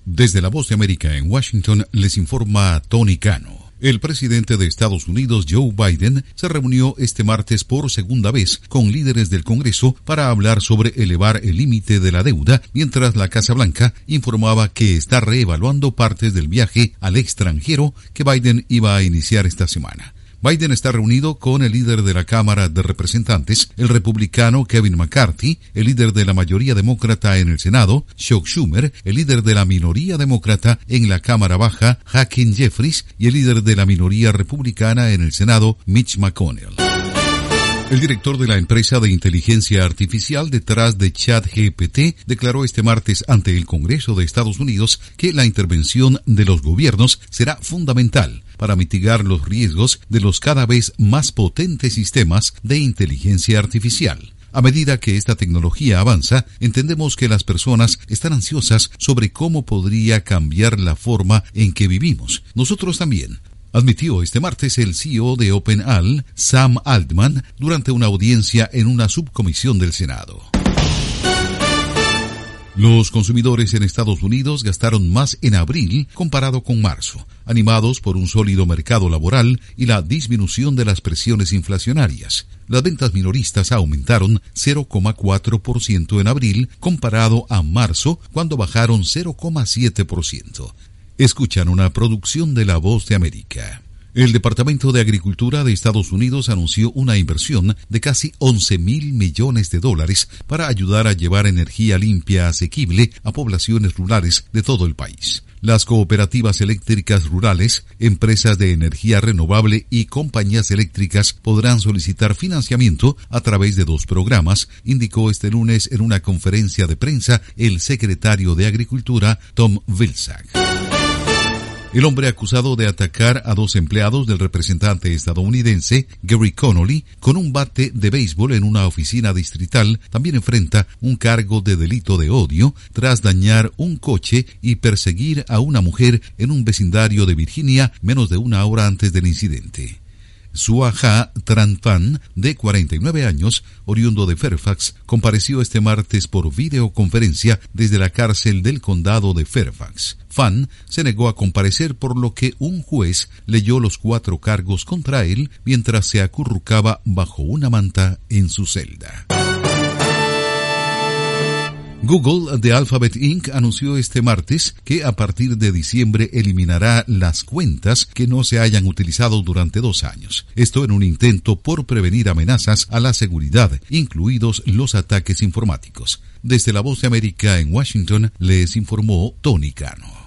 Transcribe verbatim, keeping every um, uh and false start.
Desde la Voz de América en Washington les informa Tony Cano. El presidente de Estados Unidos, Joe Biden, se reunió este martes por segunda vez con líderes del Congreso para hablar sobre elevar el límite de la deuda, mientras la Casa Blanca informaba que está reevaluando partes del viaje al extranjero que Biden iba a iniciar esta semana. Biden está reunido con el líder de la Cámara de Representantes, el republicano Kevin McCarthy, el líder de la mayoría demócrata en el Senado, Chuck Schumer, el líder de la minoría demócrata en la Cámara Baja, Hakeem Jeffries, y el líder de la minoría republicana en el Senado, Mitch McConnell. El director de la empresa de inteligencia artificial detrás de ChatGPT declaró este martes ante el Congreso de Estados Unidos que la intervención de los gobiernos será fundamental para mitigar los riesgos de los cada vez más potentes sistemas de inteligencia artificial. A medida que esta tecnología avanza, entendemos que las personas están ansiosas sobre cómo podría cambiar la forma en que vivimos. Nosotros también, admitió este martes el C E O de OpenAI, Sam Altman, durante una audiencia en una subcomisión del Senado. Los consumidores en Estados Unidos gastaron más en abril comparado con marzo, animados por un sólido mercado laboral y la disminución de las presiones inflacionarias. Las ventas minoristas aumentaron cero coma cuatro por ciento en abril comparado a marzo, cuando bajaron cero coma siete por ciento. Escuchan una producción de La Voz de América. El Departamento de Agricultura de Estados Unidos anunció una inversión de casi once mil millones de dólares para ayudar a llevar energía limpia asequible a poblaciones rurales de todo el país. Las cooperativas eléctricas rurales, empresas de energía renovable y compañías eléctricas podrán solicitar financiamiento a través de dos programas, indicó este lunes en una conferencia de prensa el secretario de Agricultura, Tom Vilsack. El hombre acusado de atacar a dos empleados del representante estadounidense, Gary Connolly, con un bate de béisbol en una oficina distrital, también enfrenta un cargo de delito de odio tras dañar un coche y perseguir a una mujer en un vecindario de Virginia menos de una hora antes del incidente. Suaha Tran Phan, de cuarenta y nueve años, oriundo de Fairfax, compareció este martes por videoconferencia desde la cárcel del condado de Fairfax. Phan se negó a comparecer, por lo que un juez leyó los cuatro cargos contra él mientras se acurrucaba bajo una manta en su celda. Google de Alphabet incorporated anunció este martes que a partir de diciembre eliminará las cuentas que no se hayan utilizado durante dos años. Esto en un intento por prevenir amenazas a la seguridad, incluidos los ataques informáticos. Desde la Voz de América en Washington, les informó Tony Cano.